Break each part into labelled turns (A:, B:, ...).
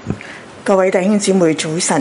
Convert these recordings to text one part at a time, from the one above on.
A: 各位弟兄姊妹早晨。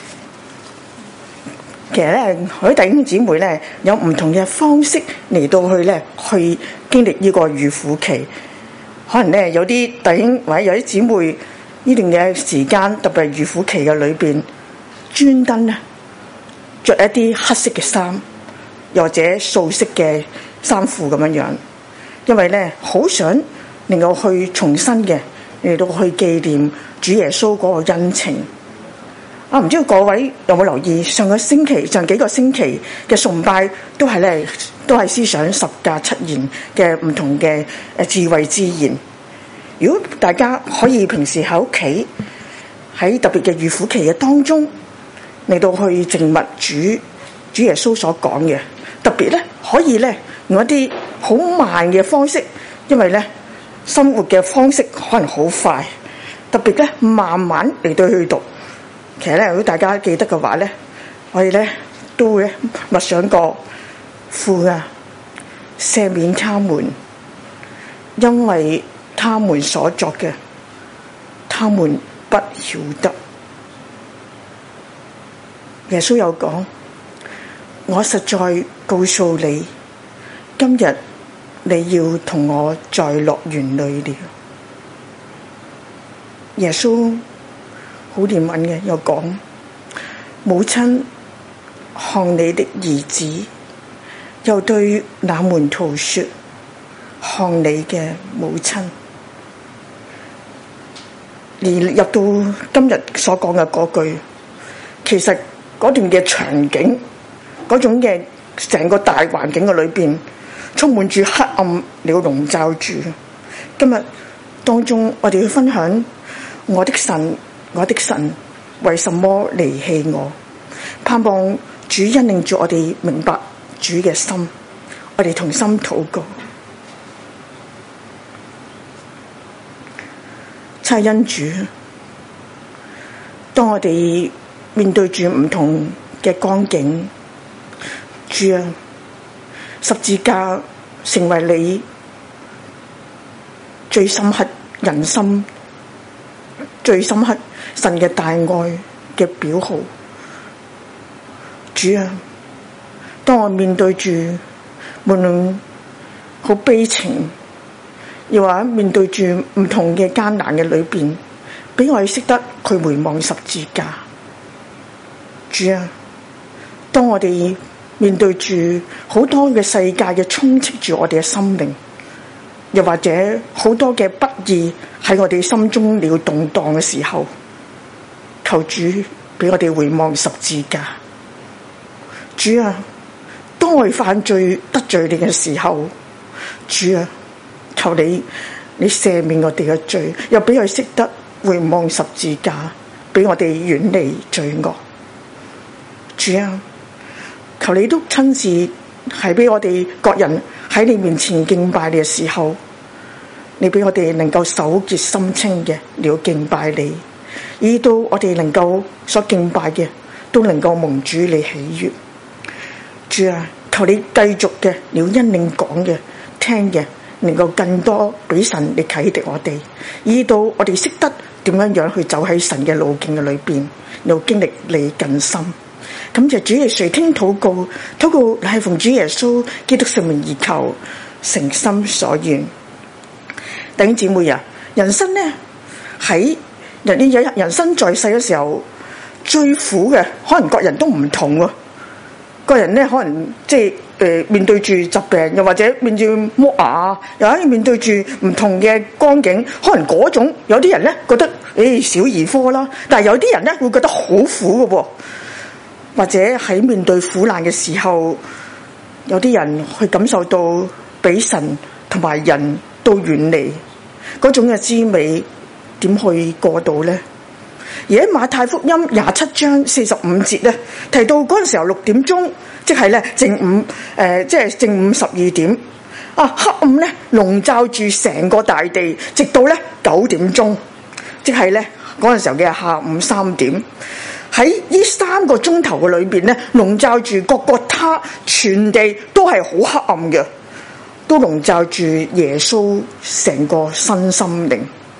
A: 其實咧，我啲弟兄姊妹咧有唔同嘅方式嚟到去經歷呢個預苦期。可能咧有啲弟兄或者有啲姊妹呢段嘅時間，特別係預苦期嘅裏邊，專登咧着一啲黑色嘅衫，又或者素色嘅衫褲咁樣樣，因為咧好想能夠去重新嘅嚟到去紀念主耶穌嗰個恩情。唔知道各位有冇留意上幾個星期嘅崇拜都係思想十架七言嘅唔同嘅智慧之言。如果大家可以平時喺屋企喺特別嘅預苦期嘅當中嚟到去靜默主耶穌所講嘅，特別咧可以咧用一啲好慢嘅方式，因為咧生活嘅方式可能好快，特別咧慢慢嚟到去讀。其實咧，如果大家記得嘅話咧，我哋咧都會默想過父啊，赦免他們，因為他們所作嘅，他們不曉得。耶穌有講：我實在告訴你，今日你要同我在樂園裏了。耶穌好憐憫嘅，又講：母親，看你的兒子。又對那門徒說：看你嘅母親。而入到今日所講嘅嗰句，其實嗰段嘅場景，嗰種嘅成個大環境嘅裏邊，充滿住黑暗了籠罩住。今日當中，我哋要分享我的神。我的神為什麼離棄我？盼望主引領住我哋明白主嘅心，我哋同心禱告。親恩主，當我哋面對住唔同嘅光景，主啊，十字架成為你最深刻人心、最深刻神嘅大愛嘅表號。主啊，當我面對住無論好悲情，又或者面對住唔同嘅艱難嘅裏邊，俾我哋識得去回望十字架。主啊，當我哋面對住好多嘅世界嘅充斥住我哋嘅心靈，又或者好多嘅不義喺我哋心中了動盪嘅時候，求主俾我哋回望十字架。主啊，當我哋犯罪得罪你嘅時候，主啊，求你赦免我哋嘅罪，又俾我哋識得回望十字架，俾我哋遠離罪惡。主啊，求你都親自係俾我哋各人喺你面前敬拜你嘅時候，你俾我哋能夠手潔心清嘅了敬拜你，以到我哋能夠所敬拜嘅都能夠蒙主你喜悅。主啊，求你繼續嘅了因領講嘅聽嘅，能夠更多俾神你啟迪我哋，以到我哋識得點樣去走喺神嘅路徑嘅裏邊，又經歷你更深。感謝主耶穌聽禱告，禱告係奉主耶穌基督聖名而求，誠心所願。弟兄姊妹啊，人生呢喺人生在世嘅時候，最苦嘅可能各人都唔同喎。個人咧可能面對住疾病，又或者面對剝牙，又或者面對住唔同嘅光景，可能嗰種有啲人咧覺得小兒科啦，但係有啲人咧會覺得好苦嘅喎。或者喺面對苦難嘅時候，有啲人去感受到俾神同埋人都遠離嗰種嘅滋味，點去過到呢？而喺馬太福音27章45節咧，提到嗰陣時候6點鐘，即係咧正午12點啊，黑暗咧籠罩住成個大地，直到咧9點鐘，即係咧嗰陣時候嘅下午3點。喺呢3個鐘頭嘅裏邊咧，籠罩住各個他全地都係好黑暗嘅，都籠罩住耶穌成個新心靈。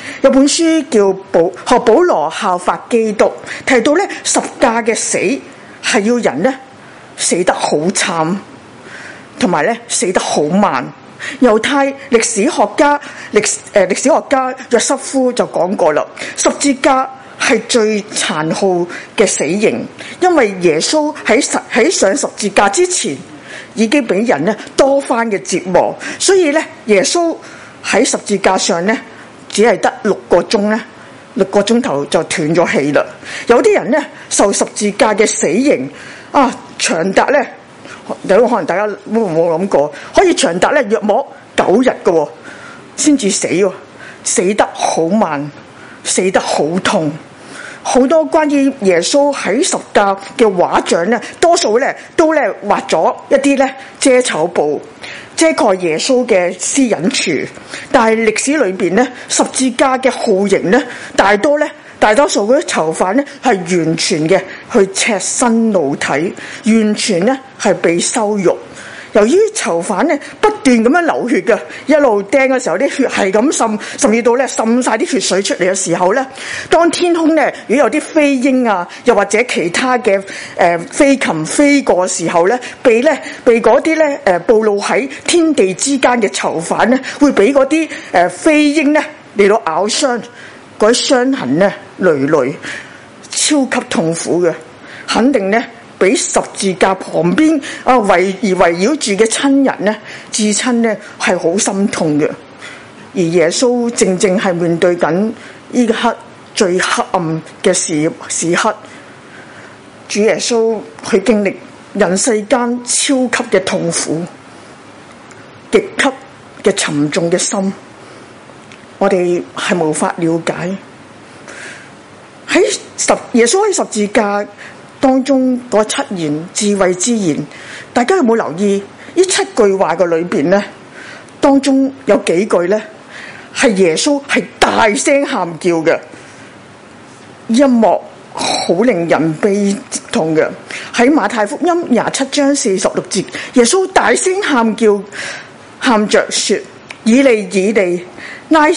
A: 有本書叫學保羅效法基督，提到咧十架嘅死係要人咧死得好慘，同埋咧死得好慢。猶太歷史學家約瑟夫就講過啦，十字架係最殘酷嘅死刑，因為耶穌喺上十字架之前已經俾人咧多番嘅折磨，所以咧耶穌喺十字架上咧只係得6個鐘頭就斷咗氣啦。有啲人咧受十字架嘅死刑長達咧，有可能大家冇諗過，可以長達咧約莫9日嘅先至死喎，死得好慢，死得好痛。好多關於耶穌喺十架嘅畫像咧，多數咧都咧畫咗一啲咧遮醜布，遮蓋耶穌嘅私隱處。但係歷史裏邊咧，十字架嘅酷刑咧，大多數嗰啲囚犯咧係完全嘅去赤身露體，完全咧係被羞辱。由於囚犯咧不斷咁樣流血嘅，一路釘嘅時候啲血係咁滲，甚至到咧滲晒啲血水出嚟嘅時候咧，當天空咧如果有啲飛鷹啊，又或者其他嘅飛禽飛過嘅時候咧，被嗰啲咧暴露喺天地之間嘅囚犯咧，會俾嗰啲飛鷹咧嚟到咬傷，嗰啲傷痕咧累累，超級痛苦嘅，肯定咧俾十字架旁邊圍繞住嘅親人咧，至親咧係好心痛嘅。而耶穌正係面對緊呢刻最黑暗嘅時刻，主耶穌去經歷人世間超級嘅痛苦，極級嘅沉重嘅心，我哋係無法了解。耶穌喺十字架當中嗰7言智慧之言，大家有冇留意呢7句話嘅裏邊咧？當中有幾句咧係耶穌係大聲喊叫嘅，一幕好令人悲痛嘅。喺馬太福音27章46節，耶穌大聲喊叫，喊着說：以利以利，拉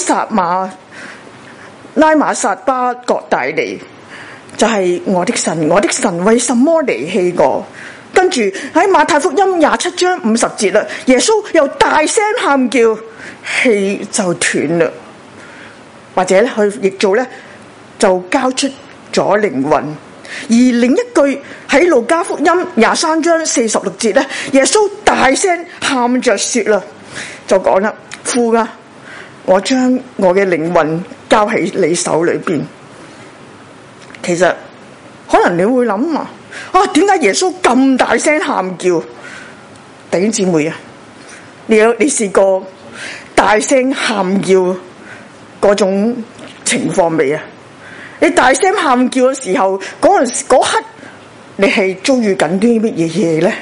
A: 馬撒巴各大尼，就係我的神，我的神，為什麼離棄我？跟住喺馬太福音27章50節啦，耶穌又大聲喊叫，氣就斷啦，或者咧佢譯做咧就交出咗靈魂。而另一句喺路加福音23章46節咧，耶穌大聲喊着說啦，就講啦：父啊，我將我嘅靈魂交喺你手裏邊。其實可能你會諗點解耶穌咁大聲喊叫？弟兄姊妹啊，你試過大聲喊叫嗰種情況未啊？你大聲喊叫嘅時候，嗰刻你係遭遇緊啲乜嘢嘢咧？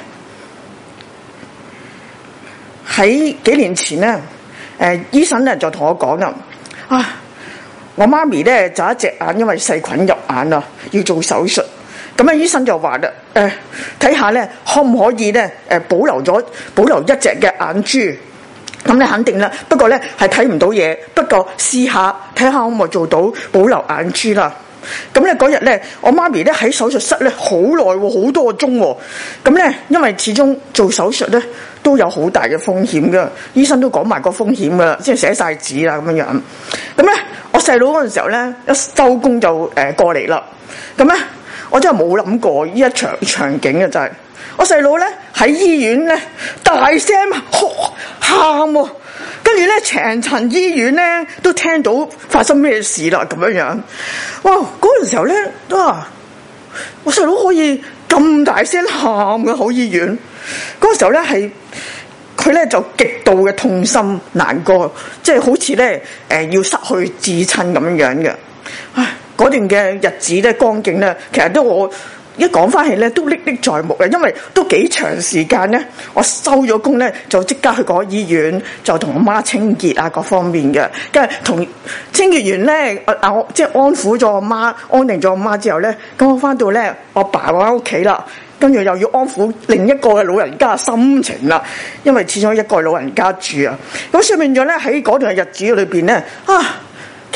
A: 喺幾年前咧，醫生咧就同我講啦，我媽咪咧就一隻眼因為細菌入眼啦，要做手術。咁醫生就話啦，睇下咧可唔可以咧保留一隻嘅眼珠。咁你肯定啦，不過咧係睇唔到嘢，不過試下睇下可唔可以做到保留眼珠啦。咁咧嗰日咧，我媽咪咧喺手術室咧好耐喎，好多個鐘喎。咁咧因為始終做手術咧都有好大嘅風險噶，醫生都講埋個風險噶啦，即係寫晒紙啦咁樣。咁咧我細佬嗰陣時候咧一收工就過嚟啦。咁咧我真係冇諗過呢一場景嘅，就係我細佬咧喺醫院咧大聲喊喎，跟住咧成層醫院咧都聽到發生咩事啦咁樣。哇！嗰陣時候咧我細佬可以咁大聲喊嘅，好醫院嗰時候咧係佢咧就極度嘅痛心難過，即係好似咧要失去至親咁樣嘅。嗰段嘅日子咧光景咧，其實都我一講翻起咧都歷歷在目嘅，因為都幾長時間咧，我收咗工咧就即刻去嗰個醫院，就同我媽清潔啊各方面嘅，跟住同清潔完咧，我即係安撫咗我媽，安定咗我媽之後咧，咁我翻到咧我爸喺屋企啦，跟住又要安撫另一個嘅老人家心情啦，因為始終一個老人家住啊，咁說明咗咧喺嗰段日子裏邊咧其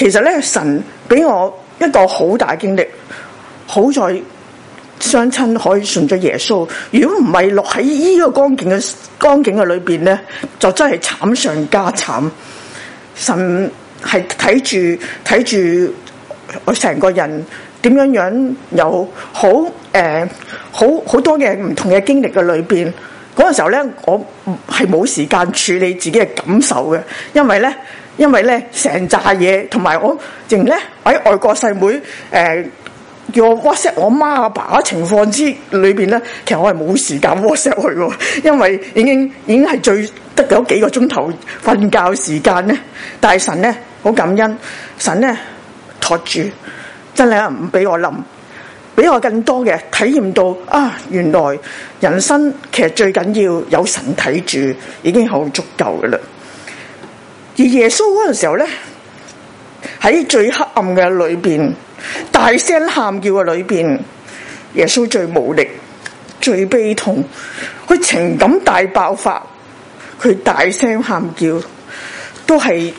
A: 其實咧，神俾我一個好大經歷，好在雙親可以信咗耶穌。如果唔係落喺呢個光景嘅裏邊咧，就真係慘上加慘。神係睇住我成個人點樣有好多嘅唔同嘅經歷嘅裏邊。嗰陣時候咧，我係冇時間處理自己嘅感受嘅，因為咧成扎嘢，同埋我仍咧喺外國細妹叫我 WhatsApp 我媽阿爸嘅情況之裏邊咧，其實我係冇時間 WhatsApp 佢喎，因為已經係最得咗幾個鐘頭瞓覺時間咧。但係神咧好感恩，神咧托住，真係唔俾我冧。俾我更多嘅體驗到啊！原來人生其實最緊要有神睇住，已經好足夠嘅啦。而耶穌嗰陣時候咧，喺最黑暗嘅裏邊，大聲喊叫嘅裏邊，耶穌最無力、最悲痛，佢情感大爆發，佢大聲喊叫，都係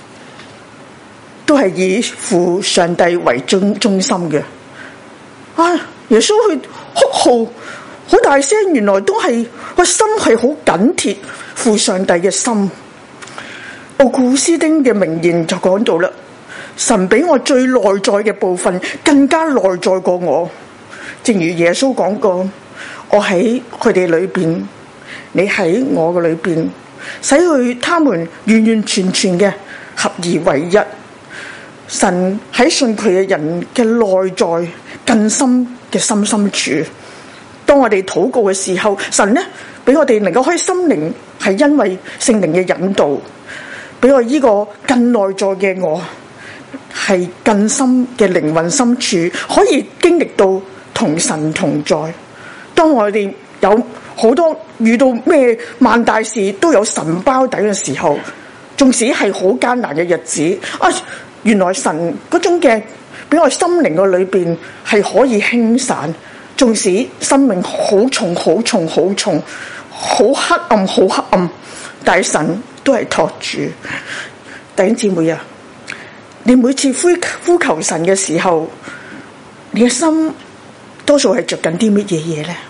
A: 以父上帝為中心嘅。耶穌去哭號好大聲，原來都係個心係好緊貼父上帝嘅心。奧古斯丁嘅名言就講到啦，神比我最內在嘅部分更加內在過我。正如耶穌講過，我喺佢哋裏邊，你喺我嘅裏邊，使佢他們完完全全嘅合而為一。神喺信佢嘅人嘅內在更深嘅心深處，當我哋禱告嘅時候，神咧俾我哋能夠開心靈，係因為聖靈嘅引導，俾我呢個更內在嘅我，係更深嘅靈魂深處，可以經歷到同神同在。當我哋有好多遇到咩萬大事都有神包底嘅時候，縱使係好艱難嘅日子原來神嗰種嘅俾我心靈嘅裏邊係可以輕散，縱使生命好重好重好重，好黑暗好黑暗，但係神都係托住。弟兄姊妹啊，你每次呼求神嘅時候，你嘅心多數係着緊啲乜嘢嘢咧？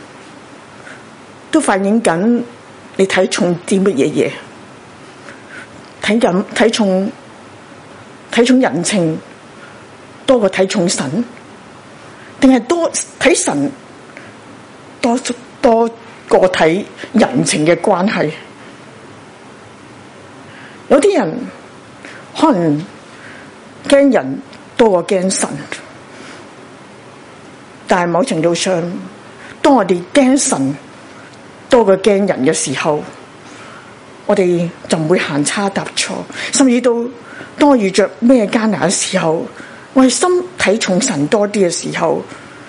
A: 都反映緊你睇重啲乜嘢嘢？睇重人情多過睇重神，定係多睇神多過睇人情嘅關係？有啲人可能驚人多過驚神，但係某程度上，當我哋驚神多過驚人嘅時候，我哋就唔會行差踏錯，甚至到當我遇着咩艱難嘅時候，我係心睇重神多啲嘅時候，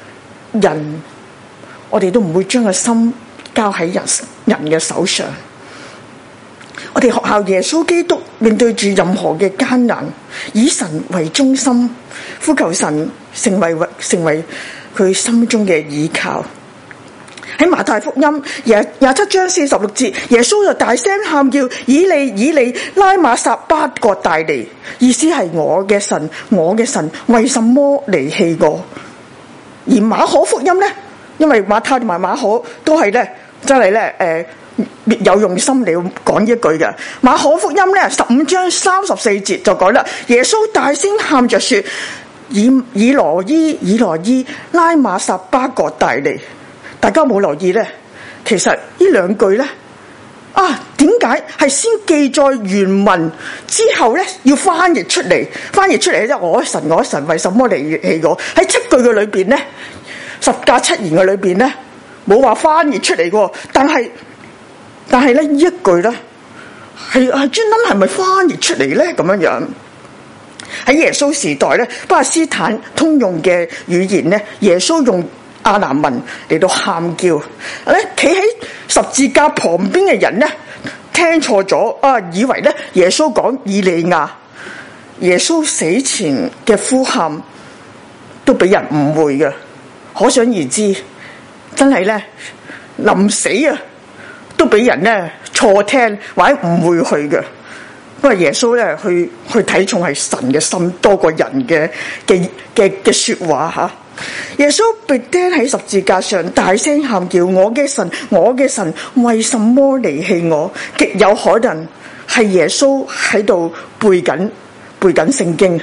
A: 我哋都唔會將個心交喺人嘅手上。我哋學效耶穌基督，面對住任何嘅艱難，以神為中心，呼求神成為佢心中嘅依靠。喺馬太福音27章46節，耶穌就大聲喊叫：以利以利，拉馬撒巴各大利，意思係我嘅神，我嘅神，為什麼離棄我？而馬可福音咧，因為馬太同埋馬可都係咧，真係咧別有用心嚟講一句嘅。馬可福音咧15章34節就講啦，耶穌大聲喊着說：以羅伊以羅伊，拉馬撒巴各大利。大家冇留意咧？其實呢兩句咧，點解係先記載原文之後咧要翻譯出嚟？翻譯出嚟咧，我神為什麼離棄我？喺7句嘅裏邊咧，10架7言嘅裏邊咧，冇話翻譯出嚟嘅。但係咧呢一句咧係專登係咪翻譯出嚟咧？咁樣喺耶穌時代咧，巴勒斯坦通用嘅語言咧，耶穌用亞蘭文嚟到喊叫，企喺十字架旁邊嘅人咧聽錯咗，以為咧耶穌講以利亞。耶穌死前嘅呼喊都俾人誤會嘅，可想而知，真係咧臨死都俾人咧錯聽或者誤會佢嘅。 因為耶穌咧去睇重係神嘅心多過人嘅說話吓。耶穌被釘喺十字架上，大聲喊叫：我嘅神，我嘅神，為什麼離棄我？極有可能係耶穌喺度背緊聖經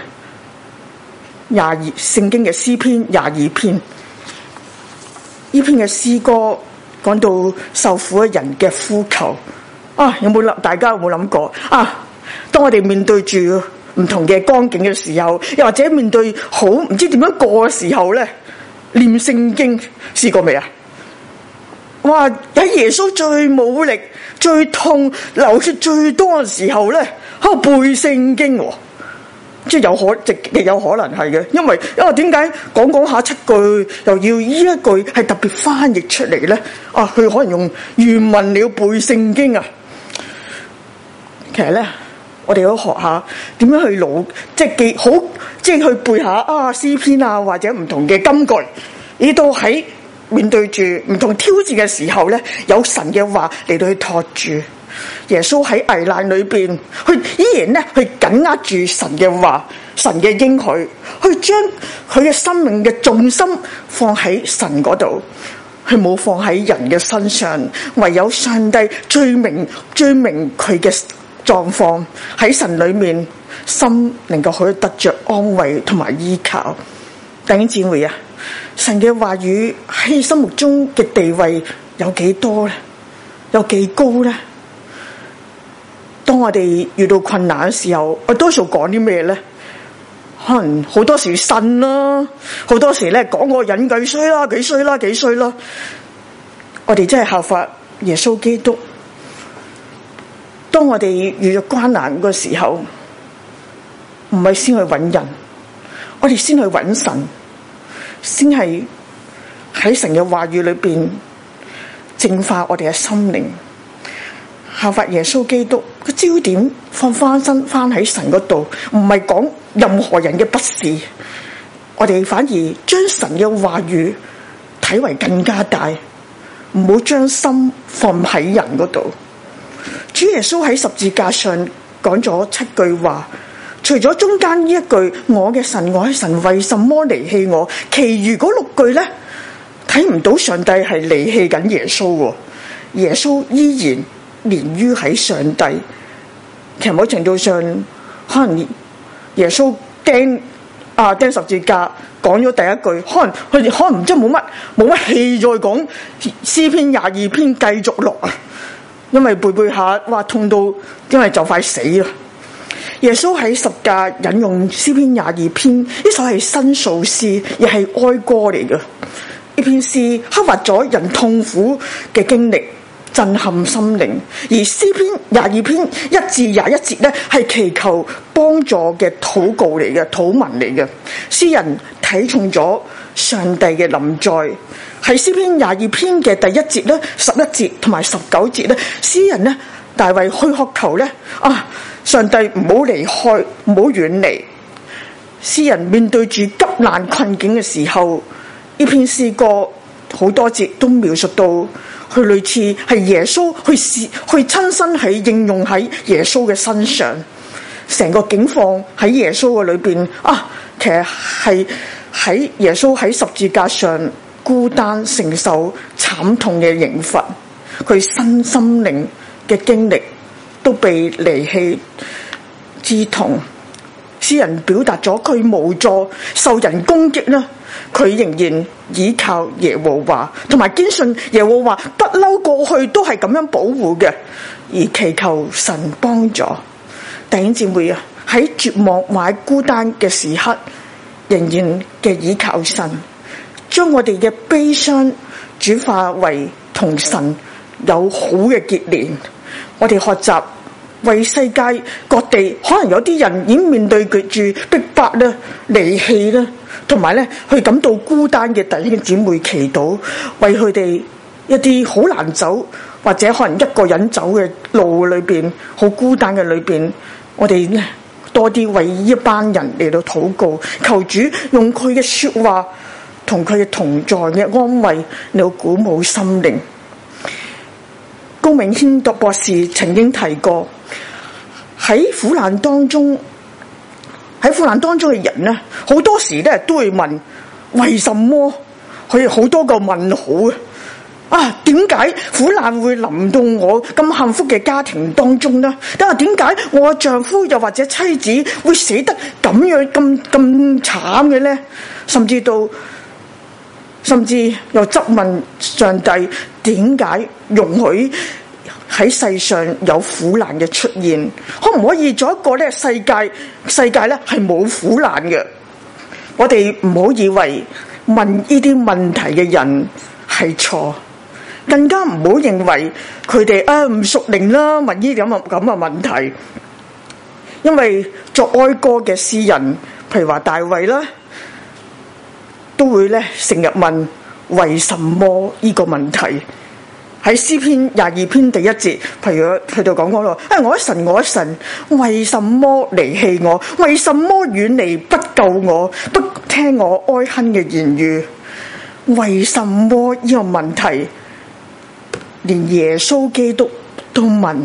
A: 聖經嘅詩篇22篇。呢篇嘅詩歌講到受苦嘅人嘅呼求啊，大家有冇諗過啊？當我哋面對住唔同嘅光景嘅時候，又或者面對好唔知點樣過嘅時候咧，念聖經試過未啊？哇！喺耶穌最冇力、最痛、流血最多嘅時候咧，喺度背聖經喎，即係極有可能係嘅，因為點解講下7句，又要呢一句係特別翻譯出嚟咧？啊，佢可能用原文嚟背聖經啊。其實咧，我哋都學下點樣去即係去背下詩篇啊，或者唔同嘅金句。呢度喺面對住唔同挑戰嘅時候咧，有神嘅話嚟到去托住。耶穌喺危難裏邊，佢依然咧去緊握住神嘅話、神嘅應許，去將佢嘅生命嘅重心放喺神嗰度，佢冇放喺人嘅身上。唯有上帝最明佢嘅狀況，喺神裏面，心能夠可以得着安慰同埋依靠。弟兄姊妹啊，神嘅話語喺心目中嘅地位有幾多咧？有幾高咧？當我哋遇到困難嘅時候，我多數講啲咩咧？可能好多時呻啦，好多時咧講個人幾衰啦。我哋真係效法耶穌基督。當我哋遇到關難嘅時候，唔係先去揾人，我哋先去揾神，先係喺神嘅話語裏邊淨化我哋嘅心靈，效法耶穌基督，個焦點放翻喺神嗰度，唔係講任何人嘅不是，我哋反而將神嘅話語睇為更加大，唔好將心放喺人嗰度。主耶穌喺十字架上講咗7句話，除咗中間呢一句我嘅神，我嘅神為什麼離棄我，其餘嗰6句咧睇唔到上帝係離棄緊耶穌，耶穌依然連於喺上帝。其實某程度上，可能耶穌釘十字架講咗第一句，可能真係冇乜氣再講詩篇22篇繼續落啊，因為背下哇痛到，因為就快死啦。耶穌喺十架引用詩篇22篇，呢首係申訴詩，亦係哀歌嚟嘅。呢篇詩刻畫咗人痛苦嘅經歷，震撼心靈。而詩篇22篇1至21節咧，係祈求幫助嘅禱告嚟嘅，禱文嚟嘅。詩人睇重咗上帝嘅臨在。喺詩篇22篇嘅第1節咧、11節同埋19節咧，詩人咧大衛去渴求咧上帝唔好離開，唔好遠離。詩人面對住急難困境嘅時候，呢篇詩歌好多節都描述到，佢類似係耶穌去親身喺應用喺耶穌嘅身上，成個境況喺耶穌嘅裏邊其實係喺耶穌喺十字架上孤單承受慘痛嘅刑罰，佢身心靈嘅經歷都被離棄之痛。詩人表達咗佢無助受人攻擊啦，佢仍然倚靠耶和華，同埋堅信耶和華不嬲過去都係咁樣保護嘅，而祈求神幫助。弟兄姊妹啊，喺絕望或者孤單嘅時刻，仍然嘅倚靠神，將我哋嘅悲傷轉化為同神有好嘅結連。我哋學習為世界各地，可能有啲人已經面對住逼迫啦、離棄啦，同埋咧去感到孤單嘅弟兄姊妹祈禱，為佢哋一啲好難走或者可能一個人走嘅路裏邊，好孤單嘅裏邊，我哋咧多啲為一班人嚟到禱告，求主用佢嘅說話同佢嘅同在嘅安慰嚟到鼓舞心靈。高銘謙博士曾經提過， 喺苦難當中嘅人呢，好多時咧都會問為什麼，佢好多個問號啊！點解苦難會臨到我咁幸福嘅家庭當中呢？點解我嘅丈夫又或者妻子會死得咁樣咁慘嘅呢？甚至又質問上帝點解容許喺世上有苦難嘅出現？可唔可以做一個咧世界咧係冇苦難嘅？我哋唔好以為問呢啲問題嘅人係錯，更加唔好認為佢哋唔屬靈啦，問呢啲咁嘅問題。因為作哀歌嘅詩人，譬如話大衛啦，都會咧成日問為什麼呢個問題。喺詩篇22篇第1節，譬如去到講咯，我的神，為什麼離棄我？為什麼遠離不救我？不聽我哀哼嘅言語？為什麼呢個問題，連耶穌基督都問？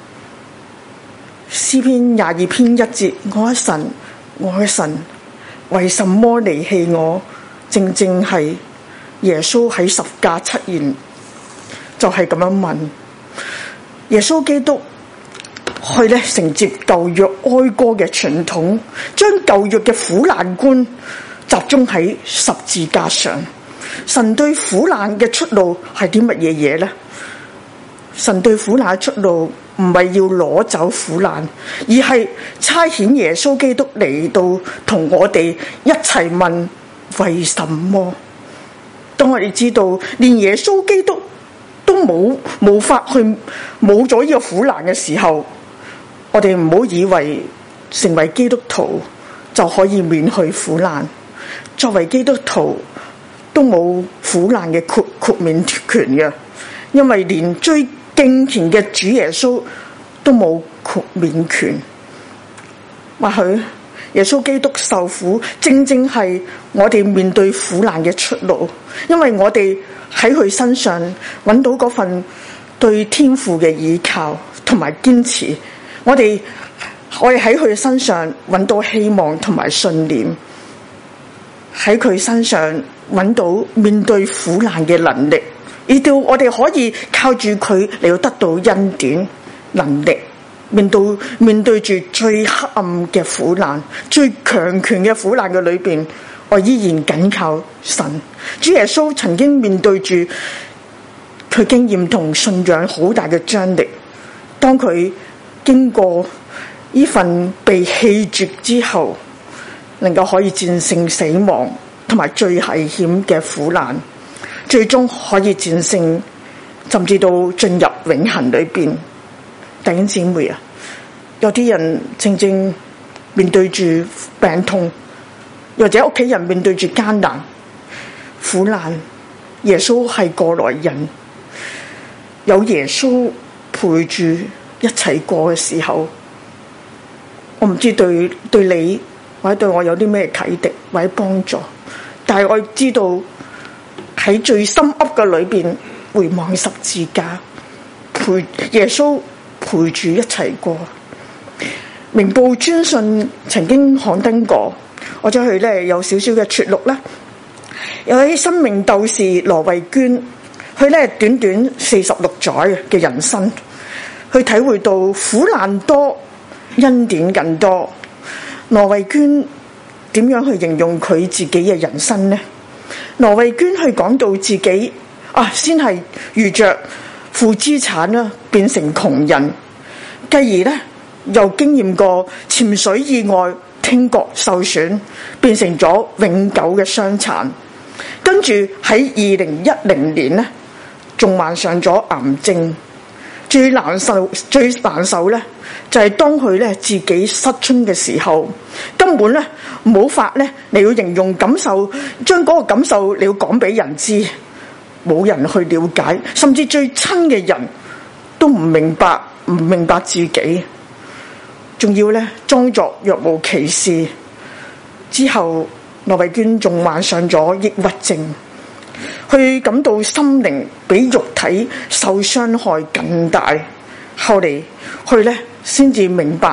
A: 詩篇22篇1節，我的神，為什麼離棄我？正正係耶穌喺十架七言。就係咁樣問耶穌基督，去咧承接舊約哀歌嘅傳統，將舊約嘅苦難觀集中喺十字架上。神對苦難嘅出路係啲乜嘢嘢呢？神對苦難嘅出路唔係要攞走苦難，而係差遣耶穌基督嚟到同我哋一齊問為什麼。當我哋知道連耶穌基督都冇法去冇咗呢個苦難嘅時候，我哋唔好以為成為基督徒就可以免去苦難。作為基督徒都冇苦難嘅豁免權嘅，因為連最敬虔嘅主耶穌都冇豁免權。或許耶穌基督受苦正正係我哋面對苦難嘅出路，因為我哋喺佢身上揾到嗰份對天父嘅依靠同埋堅持，我哋喺佢身上揾到希望同埋信念，喺佢身上揾到面對苦難嘅能力，以到我哋可以靠住佢嚟到得到恩典能力，面對住最黑暗嘅苦難、最強權嘅苦難嘅裏邊，我依然緊靠神。主耶穌曾經面對住佢經驗同信仰好大嘅張力，當佢經過呢份被棄絕之後，能夠可以戰勝死亡同埋最危險嘅苦難，最終可以戰勝，甚至到進入永恆裏邊。弟兄姊妹啊，有啲人正正面對住病痛，或者屋企人面對住艱難苦難，耶穌係過來人，有耶穌陪住一齊過嘅時候，我唔知對你或者對我有啲咩啟迪或者幫助，但係我知道喺最深噏嘅裏邊回望十字架，耶穌陪住一齊過。明報專訊曾經刊登過，我再去咧有少少嘅撮錄啦。有位生命鬥士羅慧娟，佢咧短短46載嘅人生，去體會到苦難多，恩典更多。羅慧娟點樣去形容佢自己嘅人生呢？羅慧娟去講到自己先係遇着負資產啦，變成窮人，繼而咧又經驗過潛水意外，聽覺受損，變成咗永久嘅傷殘。跟住喺2010年咧，仲患上咗癌症。最難受咧，就係當佢咧自己失聰嘅時候，根本咧冇法咧，你要形容感受，將嗰個感受你要講俾人知，冇人去了解，甚至最親嘅人都唔明白自己，仲要咧裝作若無其事。之後羅慧娟仲患上咗抑鬱症，佢感到心靈比肉體受傷害更大。後嚟佢咧先至明白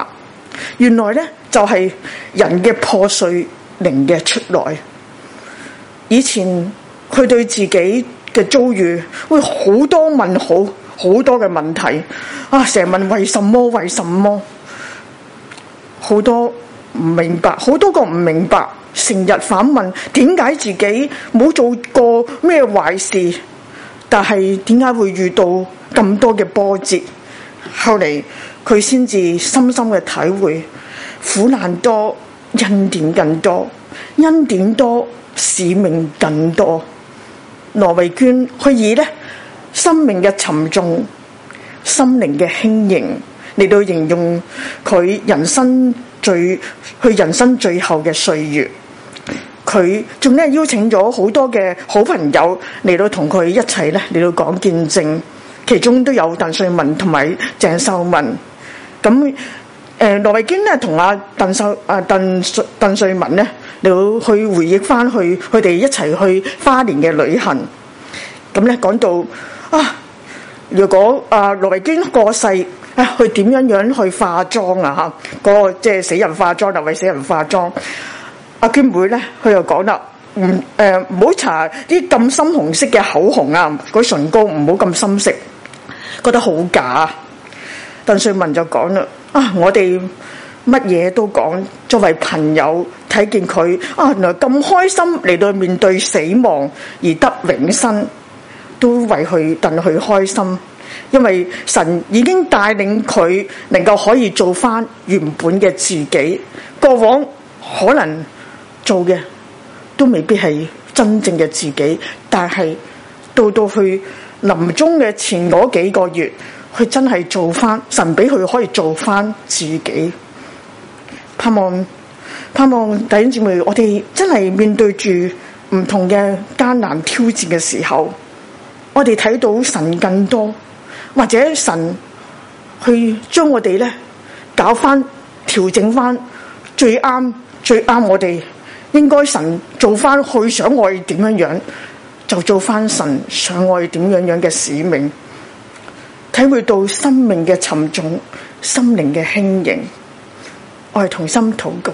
A: 原來呢，就係人嘅破碎靈嘅出來。以前佢對自己嘅遭遇會好多問號，好多嘅問題啊，成日問為什麼，為什麼，好多唔明白，好多個唔明白，成日反問點解自己冇做過咩壞事，但係點解會遇到咁多嘅波折？後嚟佢先至深深嘅體會，苦難多，恩典更多，恩典多，使命更多。羅慧娟佢以呢生命嘅沉重、心靈嘅輕盈嚟到形容佢人生最後嘅歲月。佢仲咧邀請咗好多嘅好朋友嚟到同佢一齊咧嚟到講見證，其中都有鄧萃雯同埋鄭秀文。咁羅慧娟咧同鄧萃雯咧嚟到去回憶翻去佢哋一齊去花蓮嘅旅行。咁咧講到如果羅慧娟過世佢點樣去化妝啊？嚇，嗰個即係死人化妝，就為死人化妝。阿娟妹咧，佢又講啦，唔好搽啲咁深紅色嘅口紅啊，嗰唇膏唔好咁深色，覺得好假。鄧萃雯就講啦，我哋乜嘢都講，作為朋友睇見佢原來咁開心嚟到面對死亡而得永生，都為佢戥佢開心，因為神已經帶領佢能夠可以做翻原本嘅自己，過往可能做嘅都未必係真正嘅自己，但係到去臨終嘅前嗰幾個月，佢真係做翻神俾佢可以做翻自己。盼望弟兄姊妹，我哋真係面對住唔同嘅艱難挑戰嘅時候，我哋睇到神更多，或者神去將我哋咧搞翻調整翻最啱我哋。應該神做翻佢想我哋點樣，就做翻神想我哋點樣嘅使命，體會到生命嘅沉重、心靈嘅輕盈。我哋同心禱告，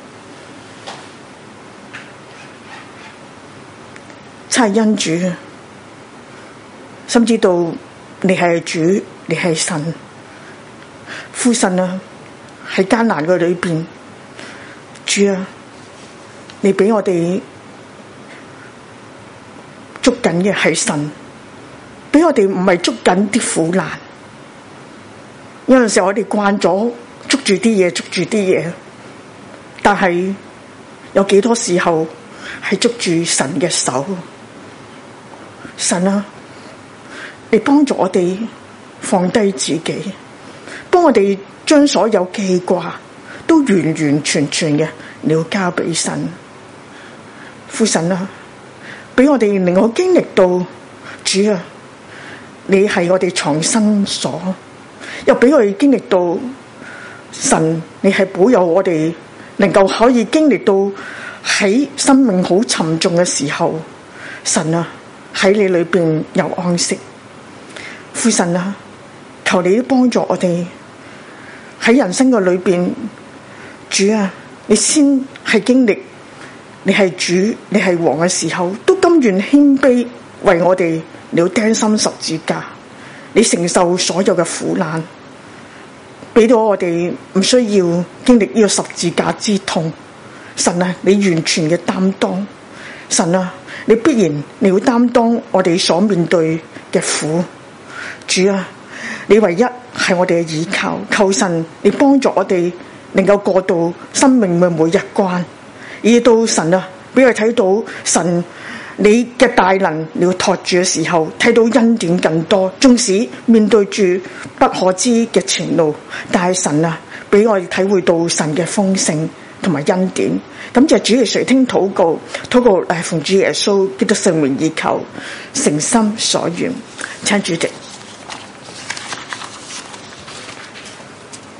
A: 真係恩主，甚至到你係主，你係神，父神啊，喺艱難嘅裏邊，主啊，你俾我哋捉緊嘅係神，俾我哋唔係捉緊啲苦難。有陣時我哋慣咗捉住啲嘢，但係有幾多時候係捉住神嘅手？神啊，你幫助我哋放低自己，幫我哋將所有記掛都完完全全嘅了交俾神。父神啊，俾我哋令我經歷到主啊，你係我哋藏身所，又俾我哋經歷到神，你係保佑我哋能夠可以經歷到喺生命好沉重嘅時候，神啊，喺你裏邊有安息。父神啊，求你幫助我哋喺人生嘅裏邊，主啊，你先係經歷你係主，你係王嘅時候，都甘願謙卑為我哋了釘心十字架，你承受所有嘅苦難，俾到我哋唔需要經歷呢個十字架之痛。神啊，你完全嘅擔當，神啊，你必然你要擔當我哋所面對嘅苦。主啊，你唯一係我哋嘅依靠，求神你幫助我哋能夠過到生命嘅每一關，而到神啊，俾佢睇到神你嘅大能，你要托住嘅時候，睇到恩典更多。縱使面對住不可知嘅前路，但係神啊，俾我哋體會到神嘅豐盛同埋恩典。感謝主，垂聽禱告，奉主耶穌基督聖名而求，誠心所願，請主席。